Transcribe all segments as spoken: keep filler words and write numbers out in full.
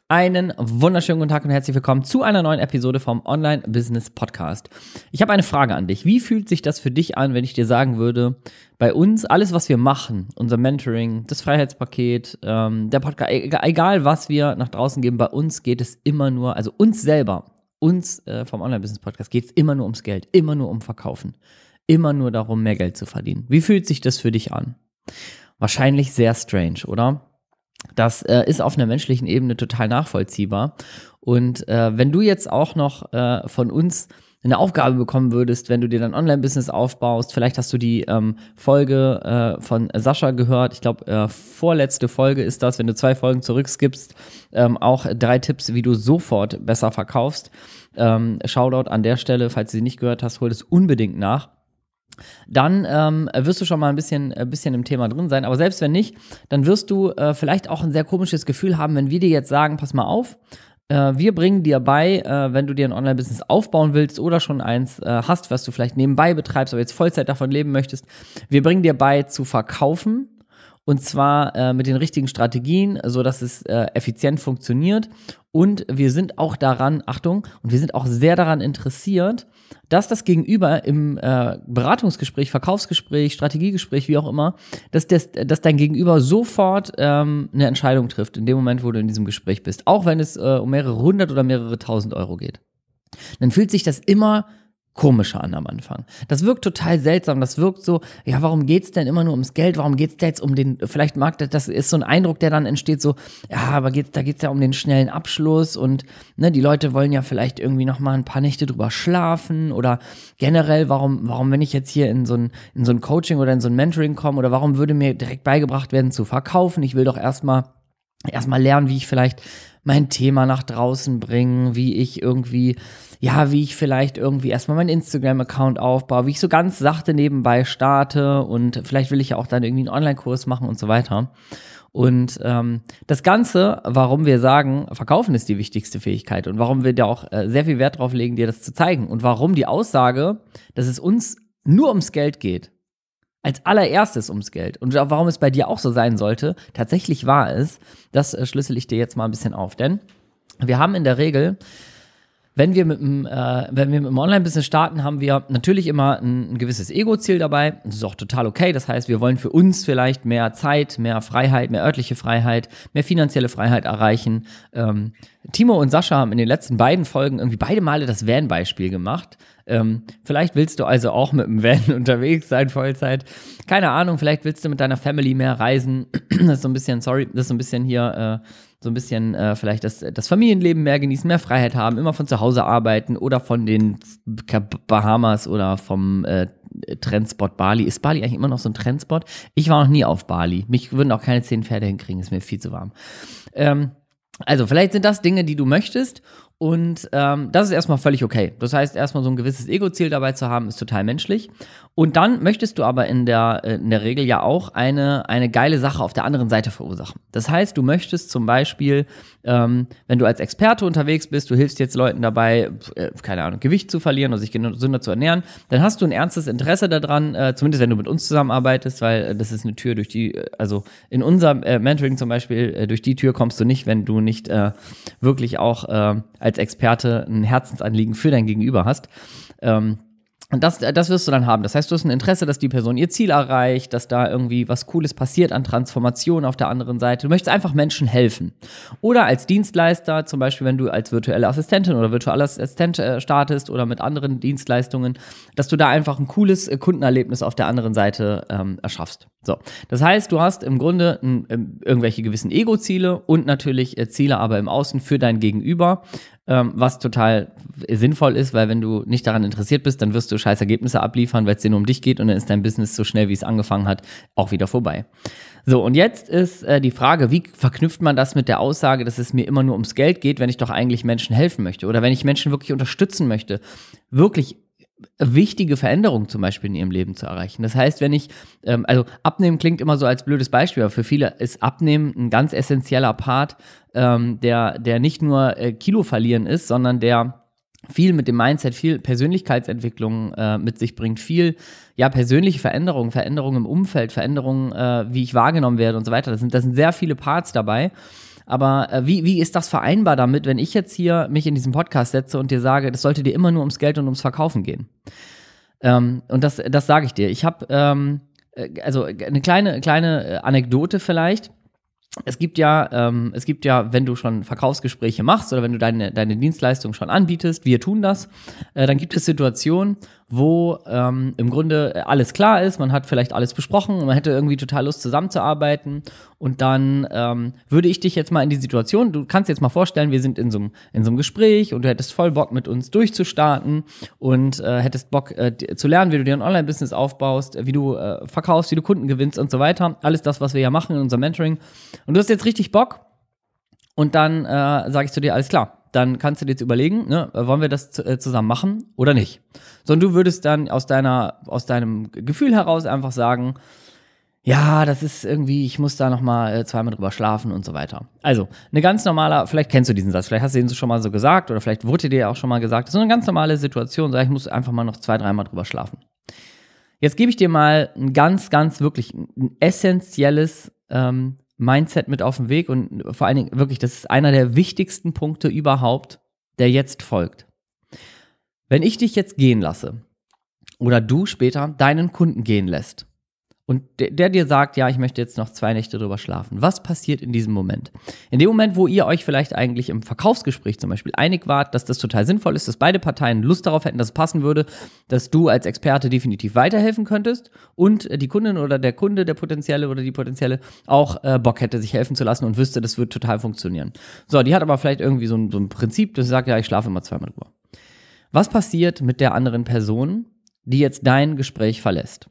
Einen wunderschönen guten Tag und herzlich willkommen zu einer neuen Episode vom Online-Business-Podcast. Ich habe eine Frage an dich. Wie fühlt sich das für dich an, wenn ich dir sagen würde, bei uns, alles, was wir machen, unser Mentoring, das Freiheitspaket, ähm, der Podcast, egal was wir nach draußen geben, bei uns geht es immer nur, also uns selber, uns äh, vom Online-Business-Podcast geht es immer nur ums Geld, immer nur um Verkaufen, immer nur darum, mehr Geld zu verdienen. Wie fühlt sich das für dich an? Wahrscheinlich sehr strange, oder? Das äh, ist auf einer menschlichen Ebene total nachvollziehbar. Und äh, wenn du jetzt auch noch äh, von uns eine Aufgabe bekommen würdest, wenn du dir dein Online-Business aufbaust, vielleicht hast du die ähm, Folge äh, von Sascha gehört, ich glaube, äh, vorletzte Folge ist das, wenn du zwei Folgen zurückskippst, ähm, auch drei Tipps, wie du sofort besser verkaufst. Ähm, Shoutout an der Stelle, falls du sie nicht gehört hast, hol es unbedingt nach. Dann ähm, wirst du schon mal ein bisschen, ein bisschen im Thema drin sein. Aber selbst wenn nicht, dann wirst du äh, vielleicht auch ein sehr komisches Gefühl haben, wenn wir dir jetzt sagen, pass mal auf, äh, wir bringen dir bei, äh, wenn du dir ein Online-Business aufbauen willst oder schon eins äh, hast, was du vielleicht nebenbei betreibst, aber jetzt Vollzeit davon leben möchtest, wir bringen dir bei zu verkaufen. Und zwar äh, mit den richtigen Strategien, sodass es äh, effizient funktioniert. Und wir sind auch daran, Achtung, und wir sind auch sehr daran interessiert, dass das Gegenüber im äh, Beratungsgespräch, Verkaufsgespräch, Strategiegespräch, wie auch immer, dass, das, dass dein Gegenüber sofort ähm, eine Entscheidung trifft, in dem Moment, wo du in diesem Gespräch bist. Auch wenn es äh, um mehrere hundert oder mehrere tausend Euro geht. Dann fühlt sich das immer komischer an am Anfang. Das wirkt total seltsam, das wirkt so, ja, warum geht's denn immer nur ums Geld, warum geht's da jetzt um den, vielleicht mag das, das ist so ein Eindruck, der dann entsteht, so, ja, aber geht's, da geht's ja um den schnellen Abschluss und, ne, die Leute wollen ja vielleicht irgendwie noch mal ein paar Nächte drüber schlafen oder generell, warum, warum, wenn ich jetzt hier in so ein, in so ein Coaching oder in so ein Mentoring komme oder warum würde mir direkt beigebracht werden zu verkaufen, ich will doch erstmal, erstmal lernen, wie ich vielleicht mein Thema nach draußen bringe, wie ich irgendwie, ja, wie ich vielleicht irgendwie erstmal meinen Instagram-Account aufbaue, wie ich so ganz sachte nebenbei starte und vielleicht will ich ja auch dann irgendwie einen Online-Kurs machen und so weiter. Und ähm, das Ganze, warum wir sagen, Verkaufen ist die wichtigste Fähigkeit und warum wir da auch äh, sehr viel Wert drauf legen, dir das zu zeigen und warum die Aussage, dass es uns nur ums Geld geht, als allererstes ums Geld und warum es bei dir auch so sein sollte, tatsächlich wahr ist, das äh, schlüssel ich dir jetzt mal ein bisschen auf. Denn wir haben in der Regel, wenn wir mit dem, äh, wenn wir mit dem Online-Business starten, haben wir natürlich immer ein, ein gewisses Ego-Ziel dabei. Das ist auch total okay. Das heißt, wir wollen für uns vielleicht mehr Zeit, mehr Freiheit, mehr örtliche Freiheit, mehr finanzielle Freiheit erreichen. Ähm, Timo und Sascha haben in den letzten beiden Folgen irgendwie beide Male das Van-Beispiel gemacht. Ähm, vielleicht willst du also auch mit dem Van unterwegs sein, Vollzeit. Keine Ahnung, vielleicht willst du mit deiner Family mehr reisen. Das ist so ein bisschen, sorry, das ist so ein bisschen hier, äh, so ein bisschen äh, vielleicht das, das Familienleben mehr genießen, mehr Freiheit haben, immer von zu Hause arbeiten oder von den Bahamas oder vom äh, Trendspot Bali. Ist Bali eigentlich immer noch so ein Trendspot? Ich war noch nie auf Bali. Mich würden auch keine zehn Pferde hinkriegen, ist mir viel zu warm. Ähm, also vielleicht sind das Dinge, die du möchtest. Und ähm, das ist erstmal völlig okay. Das heißt, erstmal so ein gewisses Ego-Ziel dabei zu haben, ist total menschlich. Und dann möchtest du aber in der, in der Regel ja auch eine, eine geile Sache auf der anderen Seite verursachen. Das heißt, du möchtest zum Beispiel, ähm, wenn du als Experte unterwegs bist, du hilfst jetzt Leuten dabei, äh, keine Ahnung, Gewicht zu verlieren oder sich gesünder zu ernähren, dann hast du ein ernstes Interesse daran, äh, zumindest wenn du mit uns zusammenarbeitest, weil äh, das ist eine Tür, durch die, also in unserem äh, Mentoring zum Beispiel, äh, durch die Tür kommst du nicht, wenn du nicht äh, wirklich auch äh, als Experte ein Herzensanliegen für dein Gegenüber hast. Ähm, Und das, das wirst du dann haben. Das heißt, du hast ein Interesse, dass die Person ihr Ziel erreicht, dass da irgendwie was Cooles passiert an Transformation auf der anderen Seite. Du möchtest einfach Menschen helfen. Oder als Dienstleister, zum Beispiel, wenn du als virtuelle Assistentin oder virtueller Assistent äh, startest oder mit anderen Dienstleistungen, dass du da einfach ein cooles äh, Kundenerlebnis auf der anderen Seite ähm, erschaffst. So, das heißt, du hast im Grunde n, n, irgendwelche gewissen Ego-Ziele und natürlich äh, Ziele aber im Außen für dein Gegenüber, ähm, was total sinnvoll ist, weil wenn du nicht daran interessiert bist, dann wirst du scheiß Ergebnisse abliefern, weil es dir nur um dich geht und dann ist dein Business so schnell, wie es angefangen hat, auch wieder vorbei. So, und jetzt ist äh, die Frage, wie verknüpft man das mit der Aussage, dass es mir immer nur ums Geld geht, wenn ich doch eigentlich Menschen helfen möchte oder wenn ich Menschen wirklich unterstützen möchte, wirklich wichtige Veränderungen zum Beispiel in ihrem Leben zu erreichen. Das heißt, wenn ich, ähm, also Abnehmen klingt immer so als blödes Beispiel, aber für viele ist Abnehmen ein ganz essentieller Part, ähm, der, der nicht nur äh, Kilo verlieren ist, sondern der viel mit dem Mindset, viel Persönlichkeitsentwicklung äh, mit sich bringt, viel ja persönliche Veränderungen, Veränderungen im Umfeld, Veränderungen, äh, wie ich wahrgenommen werde und so weiter. Das sind, das sind sehr viele Parts dabei. Aber äh, wie, wie ist das vereinbar damit, wenn ich jetzt hier mich in diesen Podcast setze und dir sage, das sollte dir immer nur ums Geld und ums Verkaufen gehen? Ähm, und das, das sage ich dir. Ich habe, ähm, also eine kleine, kleine Anekdote vielleicht. Es gibt ja, ähm, es gibt ja, wenn du schon Verkaufsgespräche machst oder wenn du deine, deine Dienstleistung schon anbietest, wir tun das, äh, dann gibt es Situationen, wo ähm, im Grunde alles klar ist, man hat vielleicht alles besprochen und man hätte irgendwie total Lust zusammenzuarbeiten und dann ähm, würde ich dich jetzt mal in die Situation, du kannst dir jetzt mal vorstellen, wir sind in so einem in so einem Gespräch und du hättest voll Bock mit uns durchzustarten und äh, hättest Bock äh, zu lernen, wie du dir ein Online-Business aufbaust, wie du äh, verkaufst, wie du Kunden gewinnst und so weiter, alles das, was wir ja machen in unserem Mentoring und du hast jetzt richtig Bock und dann äh, sage ich zu dir, alles klar, dann kannst du dir jetzt überlegen, ne, wollen wir das äh, zusammen machen oder nicht. Sondern du würdest dann aus deiner, aus deinem Gefühl heraus einfach sagen, ja, das ist irgendwie, ich muss da nochmal äh, zweimal drüber schlafen und so weiter. Also, eine ganz normale, vielleicht kennst du diesen Satz, vielleicht hast du ihn schon mal so gesagt oder vielleicht wurde dir auch schon mal gesagt, so eine ganz normale Situation, sag ich muss einfach mal noch zwei, dreimal drüber schlafen. Jetzt gebe ich dir mal ein ganz, ganz wirklich ein essentielles ähm, Mindset mit auf den Weg und vor allen Dingen wirklich, das ist einer der wichtigsten Punkte überhaupt, der jetzt folgt. Wenn ich dich jetzt gehen lasse oder du später deinen Kunden gehen lässt und der, der dir sagt, ja, ich möchte jetzt noch zwei Nächte drüber schlafen, was passiert in diesem Moment? In dem Moment, wo ihr euch vielleicht eigentlich im Verkaufsgespräch zum Beispiel einig wart, dass das total sinnvoll ist, dass beide Parteien Lust darauf hätten, dass es passen würde, dass du als Experte definitiv weiterhelfen könntest und die Kundin oder der Kunde, der potenzielle oder die potenzielle auch äh, Bock hätte, sich helfen zu lassen und wüsste, das wird total funktionieren. So, die hat aber vielleicht irgendwie so ein, so ein Prinzip, das sagt, ja, ich schlafe immer zweimal drüber. Was passiert mit der anderen Person, die jetzt dein Gespräch verlässt?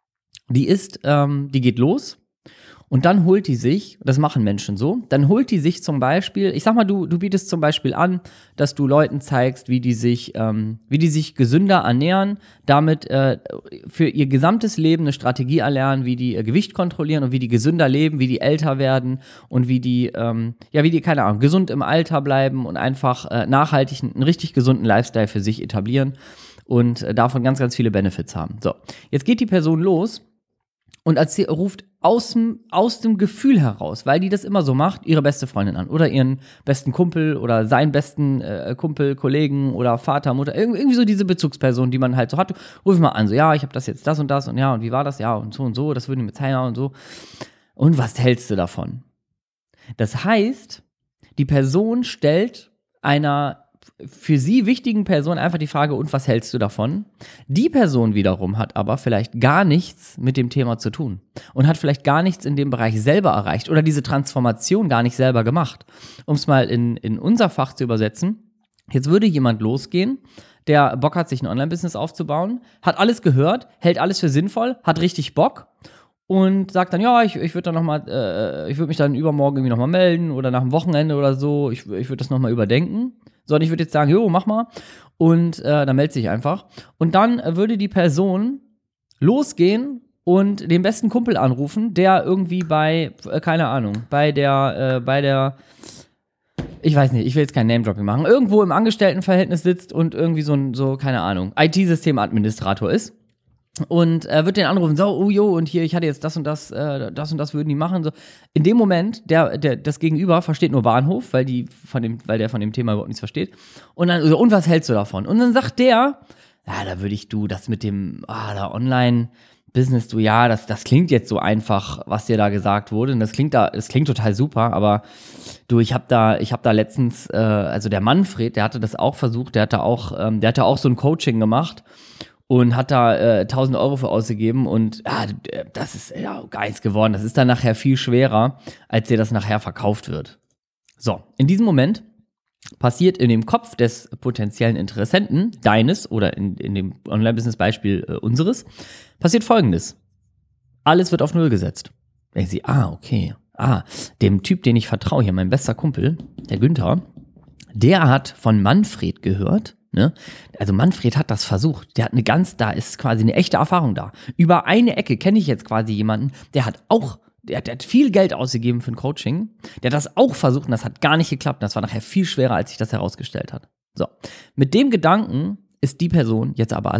Die ist, ähm, die geht los und dann holt die sich, das machen Menschen so, dann holt die sich zum Beispiel, ich sag mal, du, du bietest zum Beispiel an, dass du Leuten zeigst, wie die sich, ähm, wie die sich gesünder ernähren, damit äh, für ihr gesamtes Leben eine Strategie erlernen, wie die äh, Gewicht kontrollieren und wie die gesünder leben, wie die älter werden und wie die, ähm, ja, wie die, keine Ahnung, gesund im Alter bleiben und einfach äh, nachhaltig einen, einen richtig gesunden Lifestyle für sich etablieren und äh, davon ganz, ganz viele Benefits haben. So, jetzt geht die Person los und erzähl, ruft aus dem, aus dem Gefühl heraus, weil die das immer so macht, ihre beste Freundin an oder ihren besten Kumpel oder seinen besten äh, Kumpel, Kollegen oder Vater, Mutter, irgendwie so diese Bezugsperson, die man halt so hat, ruf ich mal an, so ja, ich habe das jetzt das und das und ja, und wie war das? Ja, und so und so, das würden die mit zeigen und so. Und was hältst du davon? Das heißt, die Person stellt einer für sie wichtigen Person einfach die Frage, und was hältst du davon? Die Person wiederum hat aber vielleicht gar nichts mit dem Thema zu tun und hat vielleicht gar nichts in dem Bereich selber erreicht oder diese Transformation gar nicht selber gemacht. Um es mal in, in unser Fach zu übersetzen, jetzt würde jemand losgehen, der Bock hat, sich ein Online-Business aufzubauen, hat alles gehört, hält alles für sinnvoll, hat richtig Bock und sagt dann, ja, ich, ich würde dann noch mal, äh, ich würde mich dann übermorgen irgendwie nochmal melden oder nach dem Wochenende oder so, ich, ich würde das nochmal überdenken. So, und ich würde jetzt sagen, jo, mach mal. Und äh, dann meldet sich einfach. Und dann äh, würde die Person losgehen und den besten Kumpel anrufen, der irgendwie bei, äh, keine Ahnung, bei der, äh, bei der, ich weiß nicht, ich will jetzt kein Name-Dropping machen, irgendwo im Angestelltenverhältnis sitzt und irgendwie so ein, so, keine Ahnung, I T-Systemadministrator ist. Und er äh, wird den anrufen, so, oh jo, und hier, ich hatte jetzt das und das, äh, das und das würden die machen. So. In dem Moment, der, der, das Gegenüber versteht nur Bahnhof, weil, die von dem, weil der von dem Thema überhaupt nichts versteht. Und dann, so, und was hältst du davon? Und dann sagt der, ja, da würde ich du, das mit dem, ah, da Online-Business, du, ja, das, das klingt jetzt so einfach, was dir da gesagt wurde. Und das klingt da, das klingt total super, aber du, ich habe da, ich habe da letztens, äh, also der Manfred, der hatte das auch versucht, der hatte auch, ähm, der hatte auch so ein Coaching gemacht. Und hat da äh, tausend Euro für ausgegeben und ja, das ist ja gar nichts geworden. Das ist dann nachher viel schwerer, als dir das nachher verkauft wird. So, in diesem Moment passiert in dem Kopf des potenziellen Interessenten, deines oder in, in dem Online-Business-Beispiel äh, unseres, passiert Folgendes. Alles wird auf Null gesetzt. Denken sie, ah, okay, ah, dem Typ, den ich vertraue hier, mein bester Kumpel, der Günther, der hat von Manfred gehört. Ne? Also Manfred hat das versucht, der hat eine ganz, da ist quasi eine echte Erfahrung da. Über eine Ecke kenne ich jetzt quasi jemanden, der hat auch, der, der hat viel Geld ausgegeben für ein Coaching, der hat das auch versucht und das hat gar nicht geklappt. Das war nachher viel schwerer, als sich das herausgestellt hat. So, mit dem Gedanken ist die Person jetzt aber alleine.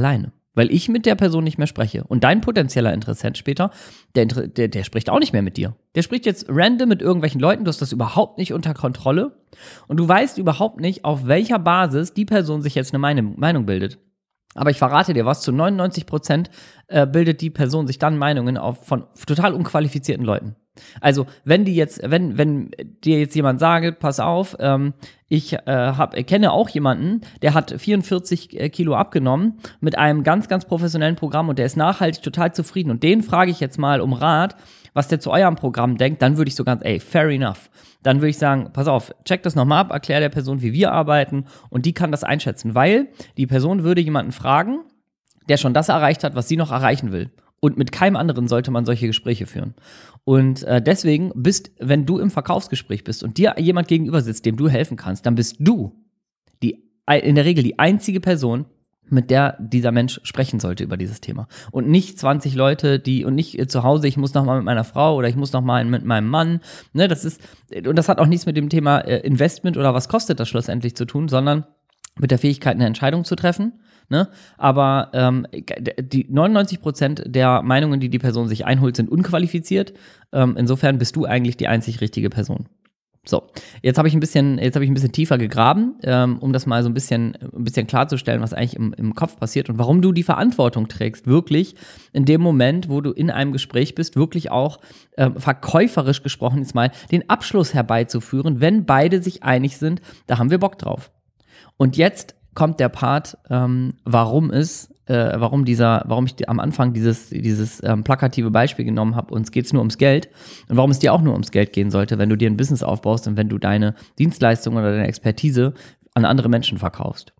weil ich mit der Person nicht mehr spreche. Und dein potenzieller Interessent später, der, der, der spricht auch nicht mehr mit dir. Der spricht jetzt random mit irgendwelchen Leuten, du hast das überhaupt nicht unter Kontrolle und du weißt überhaupt nicht, auf welcher Basis die Person sich jetzt eine Meinung, Meinung bildet. Aber ich verrate dir was, zu neunundneunzig Prozent äh, bildet die Person sich dann Meinungen auf von total unqualifizierten Leuten. Also, wenn die jetzt, wenn, wenn dir jetzt jemand sagt, pass auf, ähm, ich äh, hab, kenne auch jemanden, der hat vierundvierzig Kilo abgenommen mit einem ganz, ganz professionellen Programm und der ist nachhaltig total zufrieden. Und den frage ich jetzt mal um Rat, was der zu eurem Programm denkt, dann würde ich so ganz, ey, fair enough. Dann würde ich sagen, pass auf, check das nochmal ab, erklär der Person, wie wir arbeiten und die kann das einschätzen, weil die Person würde jemanden fragen, der schon das erreicht hat, was sie noch erreichen will. Und mit keinem anderen sollte man solche Gespräche führen. Und äh, deswegen bist, wenn du im Verkaufsgespräch bist und dir jemand gegenüber sitzt, dem du helfen kannst, dann bist du die, in der Regel die einzige Person, mit der dieser Mensch sprechen sollte über dieses Thema. Und nicht zwanzig Leute, die, und nicht zu Hause, ich muss noch mal mit meiner Frau oder ich muss noch mal mit meinem Mann. Ne, das ist, und das hat auch nichts mit dem Thema äh, Investment oder was kostet das schlussendlich zu tun, sondern mit der Fähigkeit, eine Entscheidung zu treffen. Ne? Aber ähm, die neunundneunzig Prozent der Meinungen, die die Person sich einholt, sind unqualifiziert. Ähm, insofern bist du eigentlich die einzig richtige Person. So, jetzt habe ich ein bisschen, jetzt habe ich ein bisschen tiefer gegraben, ähm, um das mal so ein bisschen, ein bisschen klarzustellen, was eigentlich im, im Kopf passiert und warum du die Verantwortung trägst, wirklich in dem Moment, wo du in einem Gespräch bist, wirklich auch ähm, verkäuferisch gesprochen jetzt mal den Abschluss herbeizuführen, wenn beide sich einig sind, da haben wir Bock drauf. Und jetzt kommt der Part, ähm, warum es, äh, warum dieser, warum ich am Anfang dieses, dieses ähm, plakative Beispiel genommen habe, uns geht's nur ums Geld und warum es dir auch nur ums Geld gehen sollte, wenn du dir ein Business aufbaust und wenn du deine Dienstleistung oder deine Expertise an andere Menschen verkaufst.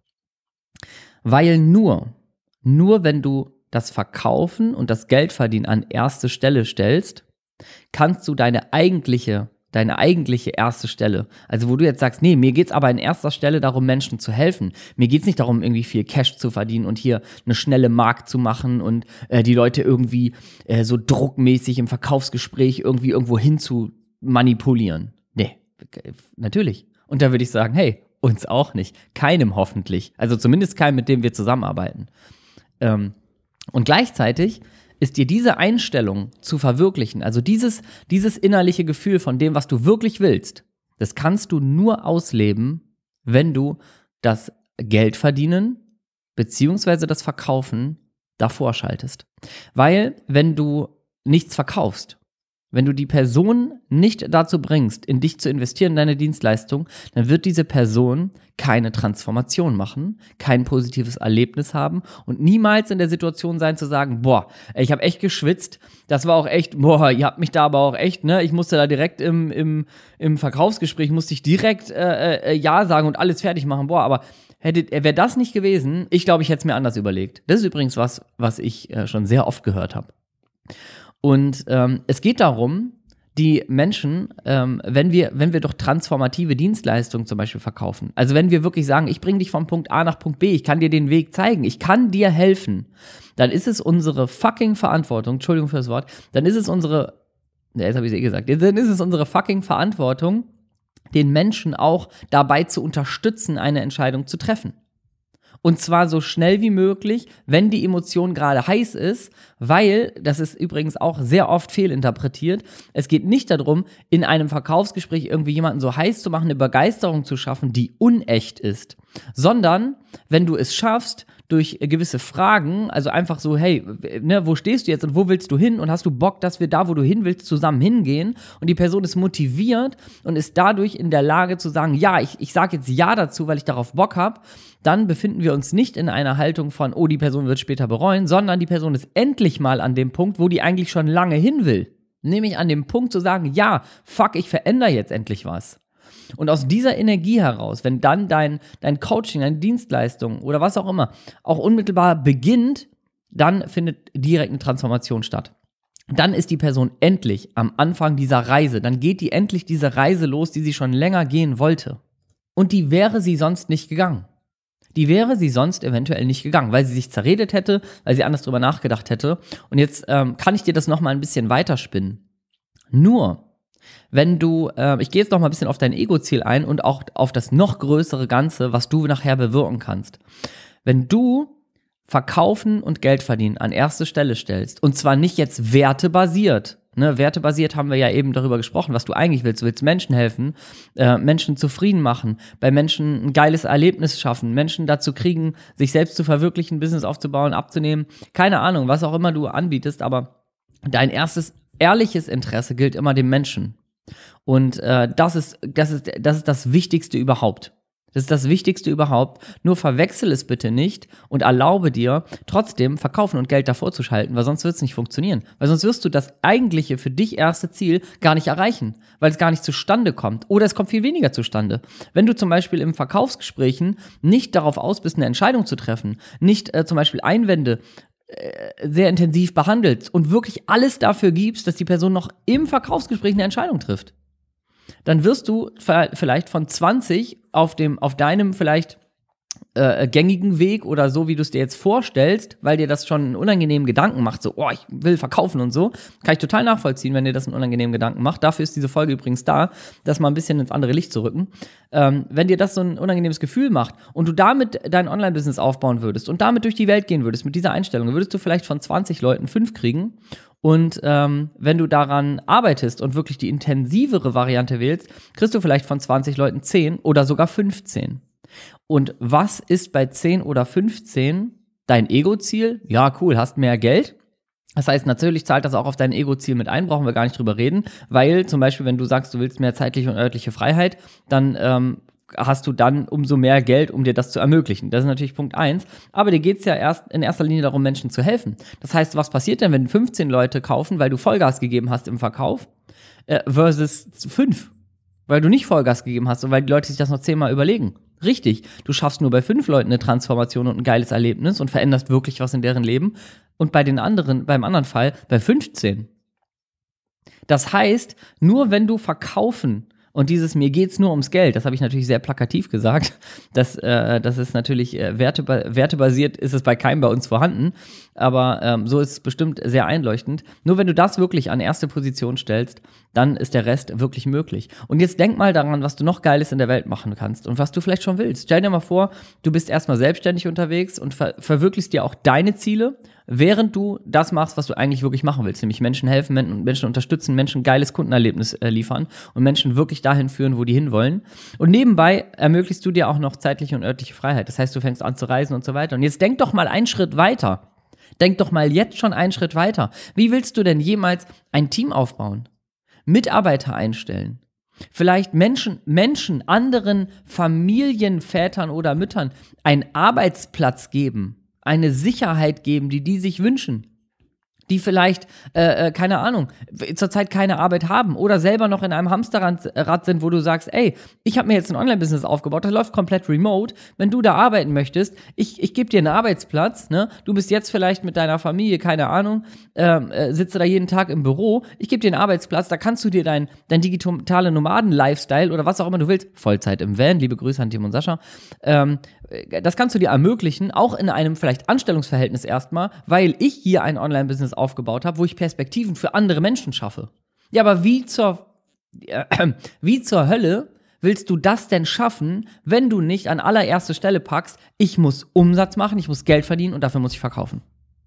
Weil nur, nur wenn du das Verkaufen und das Geldverdienen an erste Stelle stellst, kannst du deine eigentliche deine eigentliche erste Stelle. Also wo du jetzt sagst, nee, mir geht's aber in erster Stelle darum, Menschen zu helfen. Mir geht's nicht darum, irgendwie viel Cash zu verdienen und hier eine schnelle Markt zu machen und äh, die Leute irgendwie äh, so druckmäßig im Verkaufsgespräch irgendwie irgendwo hin zu manipulieren. Nee, natürlich. Und da würde ich sagen, hey, uns auch nicht. Keinem hoffentlich. Also zumindest keinem, mit dem wir zusammenarbeiten. Ähm, und gleichzeitig ist dir diese Einstellung zu verwirklichen, also dieses, dieses innerliche Gefühl von dem, was du wirklich willst, das kannst du nur ausleben, wenn du das Geld verdienen beziehungsweise das Verkaufen davor schaltest. Weil, wenn du nichts verkaufst, wenn du die Person nicht dazu bringst, in dich zu investieren, in deine Dienstleistung, dann wird diese Person keine Transformation machen, kein positives Erlebnis haben und niemals in der Situation sein zu sagen, boah, ich habe echt geschwitzt, das war auch echt, boah, ihr habt mich da aber auch echt, ne, ich musste da direkt im, im, im Verkaufsgespräch, musste ich direkt äh, äh, Ja sagen und alles fertig machen, boah, aber wäre das nicht gewesen, ich glaube, ich hätte es mir anders überlegt. Das ist übrigens was, was ich äh, schon sehr oft gehört habe. Und ähm, es geht darum, die Menschen, ähm, wenn wir, wenn wir doch transformative Dienstleistungen zum Beispiel verkaufen, also wenn wir wirklich sagen, ich bringe dich von Punkt A nach Punkt B, ich kann dir den Weg zeigen, ich kann dir helfen, dann ist es unsere fucking Verantwortung, Entschuldigung für das Wort, dann ist es unsere, ja, jetzt habe ich es eh gesagt, dann ist es unsere fucking Verantwortung, den Menschen auch dabei zu unterstützen, eine Entscheidung zu treffen. Und zwar so schnell wie möglich, wenn die Emotion gerade heiß ist, weil, das ist übrigens auch sehr oft fehlinterpretiert, es geht nicht darum, in einem Verkaufsgespräch irgendwie jemanden so heiß zu machen, eine Begeisterung zu schaffen, die unecht ist, sondern wenn du es schaffst, durch gewisse Fragen, also einfach so, hey, ne, wo stehst du jetzt und wo willst du hin und hast du Bock, dass wir da, wo du hin willst, zusammen hingehen und die Person ist motiviert und ist dadurch in der Lage zu sagen, ja, ich, ich sage jetzt Ja dazu, weil ich darauf Bock habe, dann befinden wir uns nicht in einer Haltung von, oh, die Person wird später bereuen, sondern die Person ist endlich mal an dem Punkt, wo die eigentlich schon lange hin will. Nämlich an dem Punkt zu sagen, ja, fuck, ich verändere jetzt endlich was. Und aus dieser Energie heraus, wenn dann dein, dein Coaching, deine Dienstleistung oder was auch immer auch unmittelbar beginnt, dann findet direkt eine Transformation statt. Dann ist die Person endlich am Anfang dieser Reise. Dann geht die endlich diese Reise los, die sie schon länger gehen wollte. Und die wäre sie sonst nicht gegangen. Die wäre sie sonst eventuell nicht gegangen, weil sie sich zerredet hätte, weil sie anders drüber nachgedacht hätte. Und jetzt ähm, kann ich dir das nochmal ein bisschen weiterspinnen. Nur, wenn du, äh, ich gehe jetzt noch mal ein bisschen auf dein Ego-Ziel ein und auch auf das noch größere Ganze, was du nachher bewirken kannst. Wenn du Verkaufen und Geld verdienen an erste Stelle stellst, und zwar nicht jetzt wertebasiert, ne, wertebasiert haben wir ja eben darüber gesprochen, was du eigentlich willst. Du willst Menschen helfen, äh, Menschen zufrieden machen, bei Menschen ein geiles Erlebnis schaffen, Menschen dazu kriegen, sich selbst zu verwirklichen, Business aufzubauen, abzunehmen, keine Ahnung, was auch immer du anbietest, aber dein erstes ehrliches Interesse gilt immer dem Menschen. Und äh, das ist, das ist, das ist das Wichtigste überhaupt. Das ist das Wichtigste überhaupt. Nur verwechsel es bitte nicht und erlaube dir, trotzdem Verkaufen und Geld davor zu schalten, weil sonst wird es nicht funktionieren. Weil sonst wirst du das eigentliche für dich erste Ziel gar nicht erreichen, weil es gar nicht zustande kommt. Oder es kommt viel weniger zustande. Wenn du zum Beispiel im Verkaufsgesprächen nicht darauf aus bist, eine Entscheidung zu treffen, nicht äh, zum Beispiel Einwände äh, sehr intensiv behandelst und wirklich alles dafür gibst, dass die Person noch im Verkaufsgespräch eine Entscheidung trifft, dann wirst du vielleicht von zwanzig auf dem, auf deinem vielleicht äh, gängigen Weg oder so, wie du es dir jetzt vorstellst, weil dir das schon einen unangenehmen Gedanken macht, so, oh, ich will verkaufen und so, kann ich total nachvollziehen, wenn dir das einen unangenehmen Gedanken macht. Dafür ist diese Folge übrigens da, das mal ein bisschen ins andere Licht zu rücken. Ähm, wenn dir das so ein unangenehmes Gefühl macht und du damit dein Online-Business aufbauen würdest und damit durch die Welt gehen würdest, mit dieser Einstellung, dann würdest du vielleicht von zwanzig Leuten fünf kriegen. Und ähm, wenn du daran arbeitest und wirklich die intensivere Variante wählst, kriegst du vielleicht von zwanzig Leuten zehn oder sogar fünfzehn. Und was ist bei zehn oder fünfzehn dein Ego-Ziel? Ja, cool, hast mehr Geld. Das heißt, natürlich zahlt das auch auf dein Ego-Ziel mit ein, brauchen wir gar nicht drüber reden, weil zum Beispiel, wenn du sagst, du willst mehr zeitliche und örtliche Freiheit, dann ähm, hast du dann umso mehr Geld, um dir das zu ermöglichen. Das ist natürlich Punkt eins. Aber dir geht es ja erst in erster Linie darum, Menschen zu helfen. Das heißt, was passiert denn, wenn fünfzehn Leute kaufen, weil du Vollgas gegeben hast im Verkauf, äh, versus fünf, weil du nicht Vollgas gegeben hast und weil die Leute sich das noch zehnmal überlegen? Richtig, du schaffst nur bei fünf Leuten eine Transformation und ein geiles Erlebnis und veränderst wirklich was in deren Leben. Und bei den anderen, beim anderen Fall, bei fünfzehn. Das heißt, nur wenn du verkaufen und dieses mir geht's nur ums Geld, das habe ich natürlich sehr plakativ gesagt, das, äh, das ist natürlich äh, werteba- wertebasiert, ist es bei keinem bei uns vorhanden, aber ähm, so ist es bestimmt sehr einleuchtend. Nur wenn du das wirklich an erste Position stellst, dann ist der Rest wirklich möglich. Und jetzt denk mal daran, was du noch Geiles in der Welt machen kannst und was du vielleicht schon willst. Stell dir mal vor, du bist erstmal selbstständig unterwegs und ver- verwirklichst dir auch deine Ziele, während du das machst, was du eigentlich wirklich machen willst, nämlich Menschen helfen, Men- Menschen unterstützen, Menschen ein geiles Kundenerlebnis äh, liefern und Menschen wirklich dahin führen, wo die hinwollen. Und nebenbei ermöglichst du dir auch noch zeitliche und örtliche Freiheit. Das heißt, du fängst an zu reisen und so weiter. Und jetzt denk doch mal einen Schritt weiter. Denk doch mal jetzt schon einen Schritt weiter. Wie willst du denn jemals ein Team aufbauen? Mitarbeiter einstellen? Vielleicht Menschen, Menschen, anderen Familien, Vätern oder Müttern einen Arbeitsplatz geben, eine Sicherheit geben, die die sich wünschen, die vielleicht, äh, äh, keine Ahnung, zurzeit keine Arbeit haben oder selber noch in einem Hamsterrad sind, wo du sagst, ey, ich habe mir jetzt ein Online-Business aufgebaut, das läuft komplett remote, wenn du da arbeiten möchtest, ich, ich gebe dir einen Arbeitsplatz, ne? Du bist jetzt vielleicht mit deiner Familie, keine Ahnung, ähm, äh, sitzt da jeden Tag im Büro, ich gebe dir einen Arbeitsplatz, da kannst du dir dein, dein digitale Nomaden-Lifestyle oder was auch immer du willst, Vollzeit im Van, liebe Grüße an Tim und Sascha, ähm, das kannst du dir ermöglichen, auch in einem vielleicht Anstellungsverhältnis erstmal, weil ich hier ein Online-Business aufgebaut habe, wo ich Perspektiven für andere Menschen schaffe. Ja, aber wie zur, äh, wie zur Hölle willst du das denn schaffen, wenn du nicht an allererste Stelle packst, ich muss Umsatz machen, ich muss Geld verdienen und dafür muss ich verkaufen?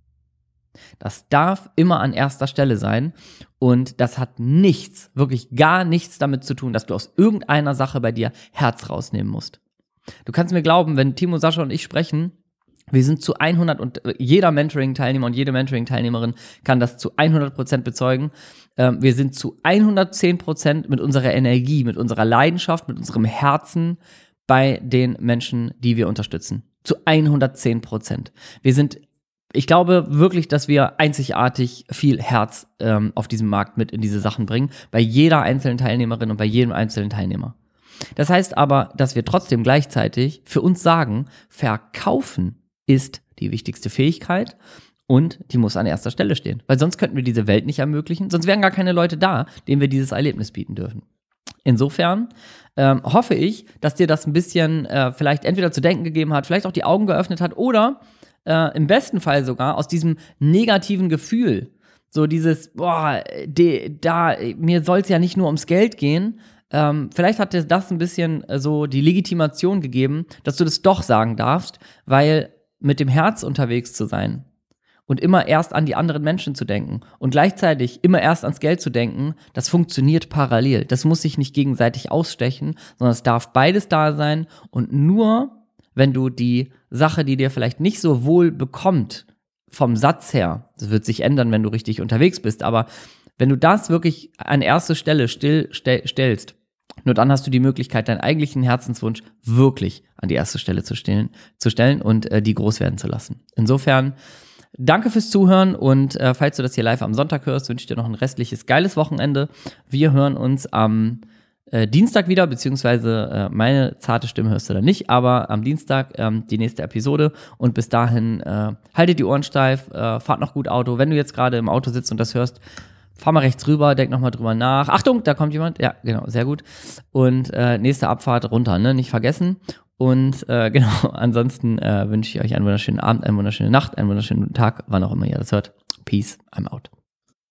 Das darf immer an erster Stelle sein und das hat nichts, wirklich gar nichts damit zu tun, dass du aus irgendeiner Sache bei dir Herz rausnehmen musst. Du kannst mir glauben, wenn Timo, Sascha und ich sprechen, wir sind zu hundert und jeder Mentoring-Teilnehmer und jede Mentoring-Teilnehmerin kann das zu hundert Prozent bezeugen. Ähm, wir sind zu hundertzehn Prozent mit unserer Energie, mit unserer Leidenschaft, mit unserem Herzen bei den Menschen, die wir unterstützen. Zu hundertzehn Prozent. Wir sind, ich glaube wirklich, dass wir einzigartig viel Herz ähm, auf diesem Markt mit in diese Sachen bringen, bei jeder einzelnen Teilnehmerin und bei jedem einzelnen Teilnehmer. Das heißt aber, dass wir trotzdem gleichzeitig für uns sagen, verkaufen ist die wichtigste Fähigkeit und die muss an erster Stelle stehen. Weil sonst könnten wir diese Welt nicht ermöglichen, sonst wären gar keine Leute da, denen wir dieses Erlebnis bieten dürfen. Insofern ähm, hoffe ich, dass dir das ein bisschen äh, vielleicht entweder zu denken gegeben hat, vielleicht auch die Augen geöffnet hat oder äh, im besten Fall sogar aus diesem negativen Gefühl, so dieses, boah, de, da, mir soll es ja nicht nur ums Geld gehen, Ähm, vielleicht hat dir das ein bisschen äh, so die Legitimation gegeben, dass du das doch sagen darfst, weil mit dem Herz unterwegs zu sein und immer erst an die anderen Menschen zu denken und gleichzeitig immer erst ans Geld zu denken, das funktioniert parallel. Das muss sich nicht gegenseitig ausstechen, sondern es darf beides da sein und nur, wenn du die Sache, die dir vielleicht nicht so wohl bekommt, vom Satz her, das wird sich ändern, wenn du richtig unterwegs bist, aber wenn du das wirklich an erste Stelle still stell, stellst, nur dann hast du die Möglichkeit, deinen eigentlichen Herzenswunsch wirklich an die erste Stelle zu stellen, zu stellen und äh, die groß werden zu lassen. Insofern, danke fürs Zuhören und äh, falls du das hier live am Sonntag hörst, wünsche ich dir noch ein restliches geiles Wochenende. Wir hören uns am äh, Dienstag wieder, beziehungsweise äh, meine zarte Stimme hörst du dann nicht, aber am Dienstag ähm, die nächste Episode und bis dahin äh, haltet die Ohren steif, äh, fahrt noch gut Auto. Wenn du jetzt gerade im Auto sitzt und das hörst, fahr mal rechts rüber, denk nochmal drüber nach. Achtung, da kommt jemand. Ja, genau, sehr gut. Und äh, nächste Abfahrt runter, ne? Nicht vergessen. Und äh, genau, ansonsten äh, wünsche ich euch einen wunderschönen Abend, eine wunderschöne Nacht, einen wunderschönen Tag, wann auch immer ihr das hört. Peace, I'm out.